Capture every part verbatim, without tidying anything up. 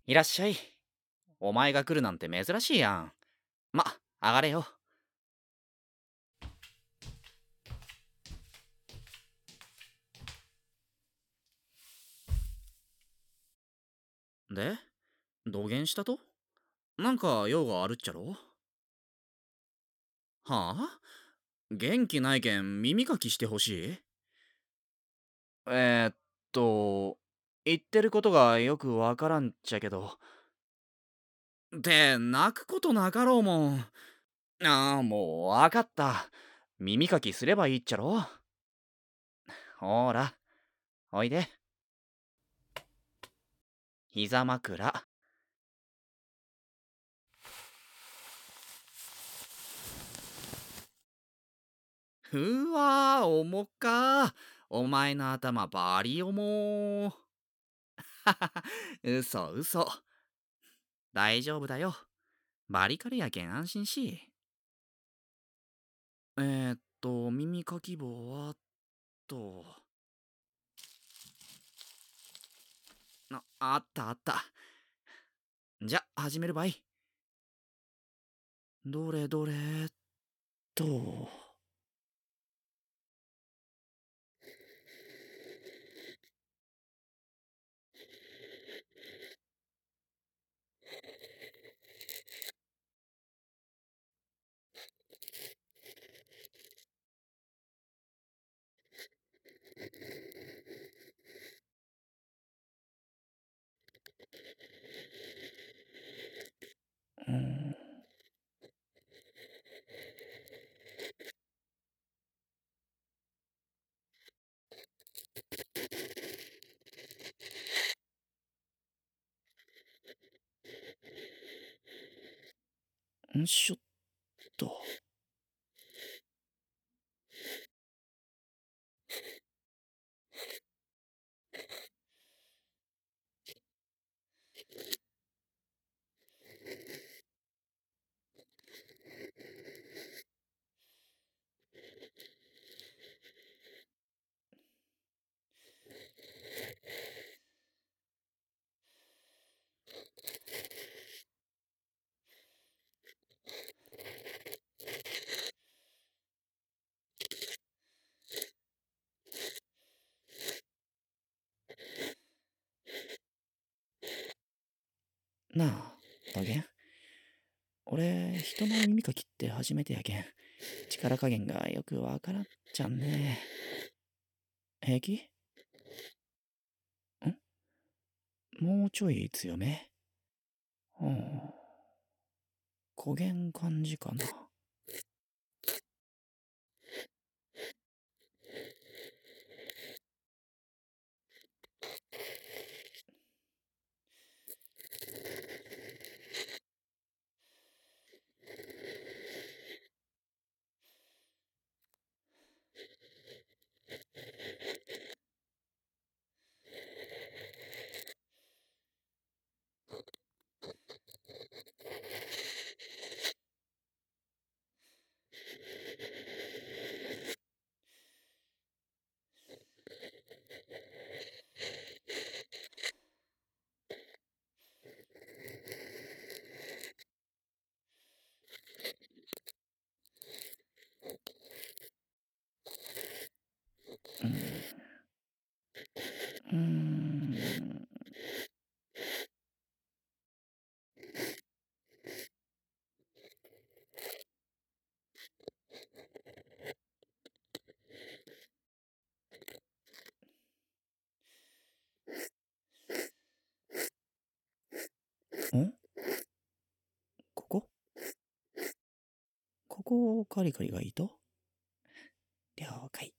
いらっしゃい。お前が来るなんて珍しいやん。ま、上がれよ。で、土下したと？なんか用があるっちゃろ？はあ？元気ないけん耳かきしてほしい？えー、っと、言ってることがよくわからんっちゃけど。って泣くことなかろうもん。ああ、もうわかった。耳かきすればいいっちゃろ？ほーら、おいで。膝枕。うわー、重っか。お前の頭バリ重ー。嘘嘘。大丈夫だよ。バリカルやけん安心し。えー、っと、耳かき棒はと。あ、あったあった。じゃ、始めるばい。どれどれっと。うん。んしょっと。なあ、どげん。俺、人の耳かきって初めてやけん。力加減がよくわからんちゃんね。平気？んもうちょい強め？うん。焦げん感じかな。うーん。んここここ、カリカリがいいと？了解。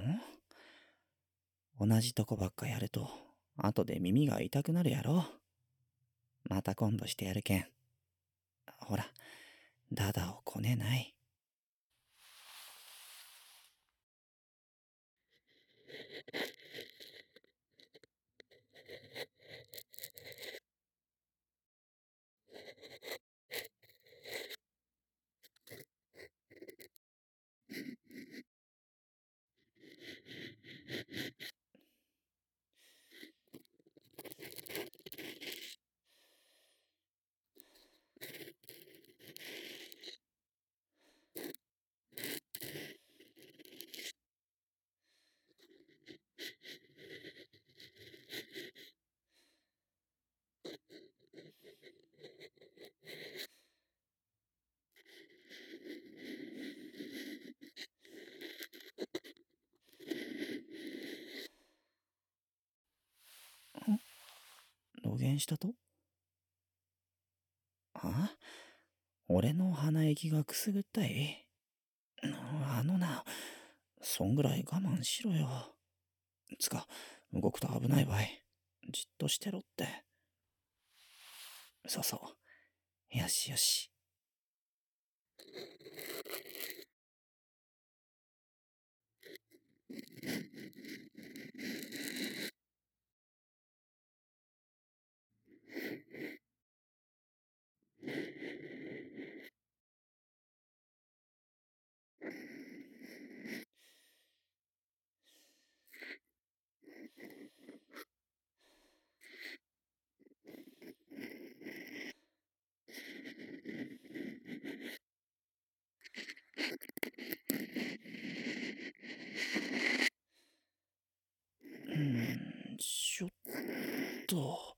同じとこばっかやると、後で耳が痛くなるやろ。また今度してやるけん。ほら、ダダをこねない。露言したと？あ俺の鼻息がくすぐったい。あのな、そんぐらい我慢しろよ。つか、動くと危ないわい。じっとしてろって。そうそう。よしよし。うーん、ちょっと。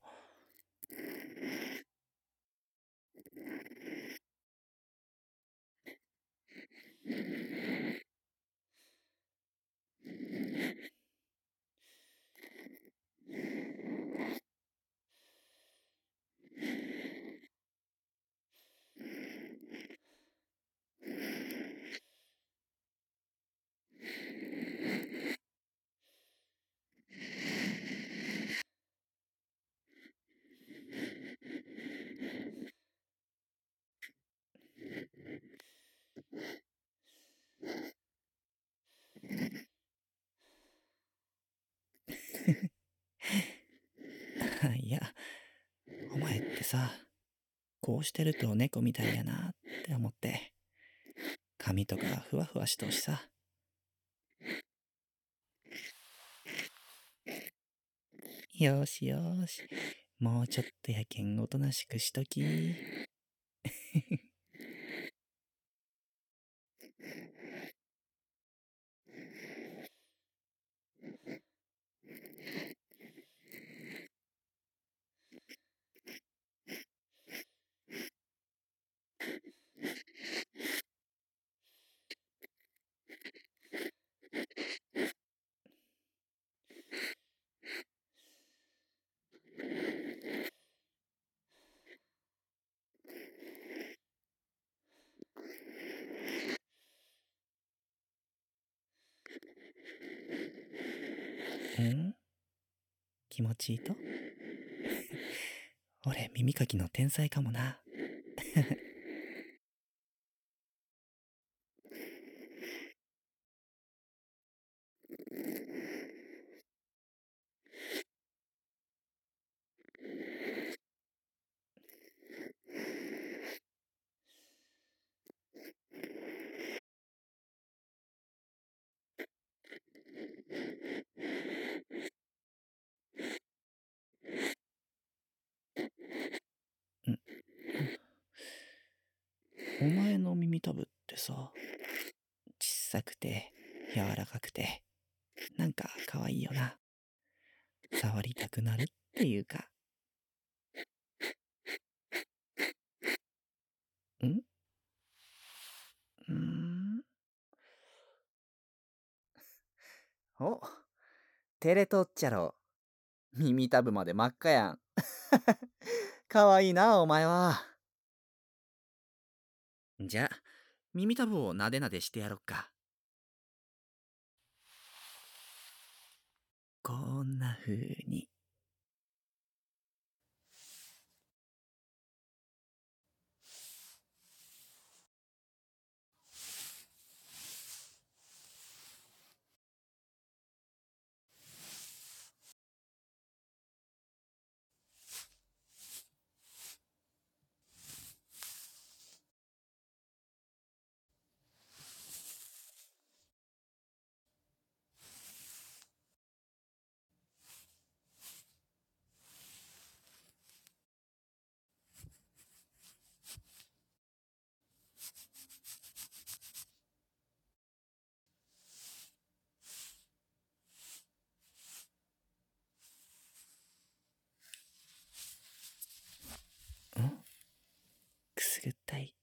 いや、お前ってさ、こうしてると猫みたいやなって思って。髪とかふわふわしとうしさ。よしよし。もうちょっとやけんおとなしくしとき。ん気持ちいいと？俺耳かきの天才かもな。んお前の耳たぶってさ、ちっさくて柔らかくてなんか可愛いよな。触りたくなるっていうか。んうーんお、照れとっちゃろ。耳たぶまで真っ赤やん。かわいいな、お前は。じゃ、耳たぶをなでなでしてやろっか。 こんな風に。んくすぐったい。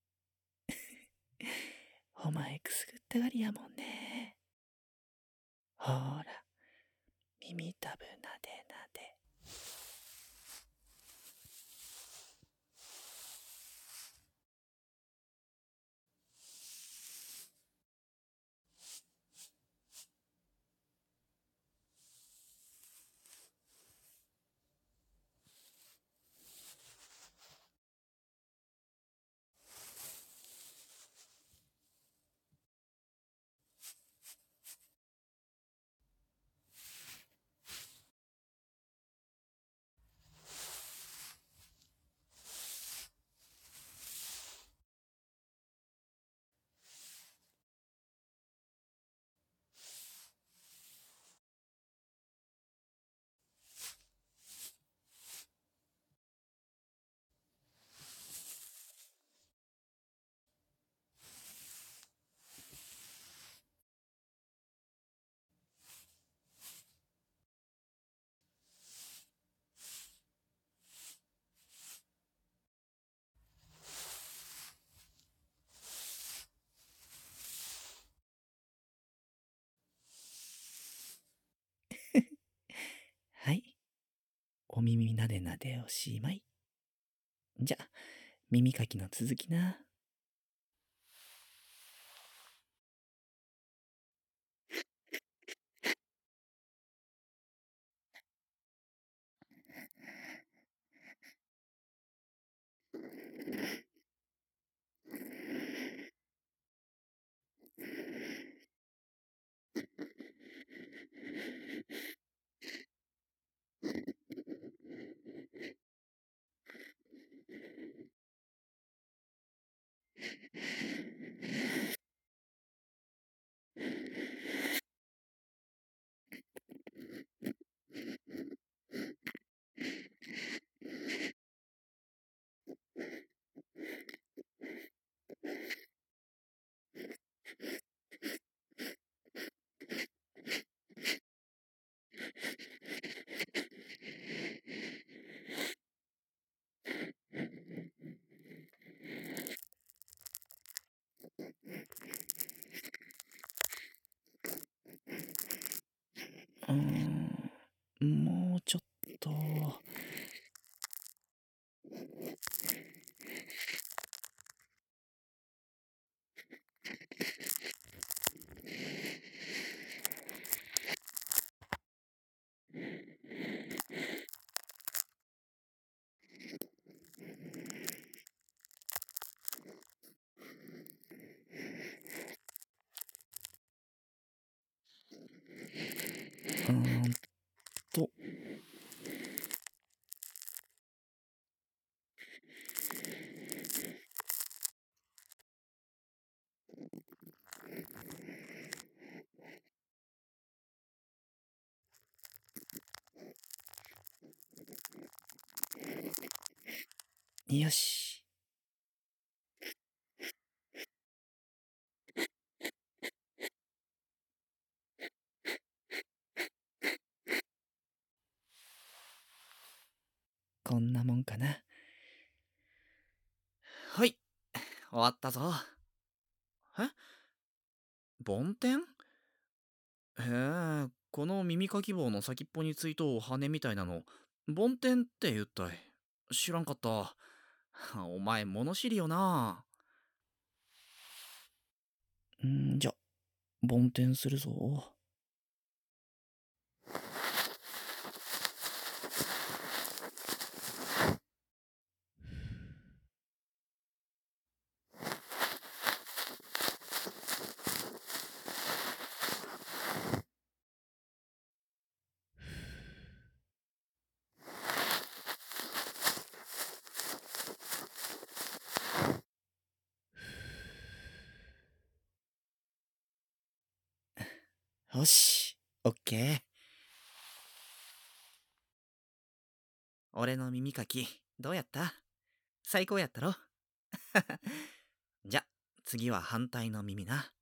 お前くすぐったがりやもんね。ほーら、耳たぶなでなで。はい。お耳なでなでおしまい。じゃ、耳かきの続きな。うーん、もうちょっと。うーんと、よし。こんなもんかな。はい、終わったぞ。え梵天へえ、この耳かき棒の先っぽについとう羽みたいなの、梵天って言ったい。知らんかった。お前物知りよな。んーじゃ、梵天するぞ。 よし、オッケー。俺の耳かき、どうやった？最高やったろ？じゃ、次は反対の耳な。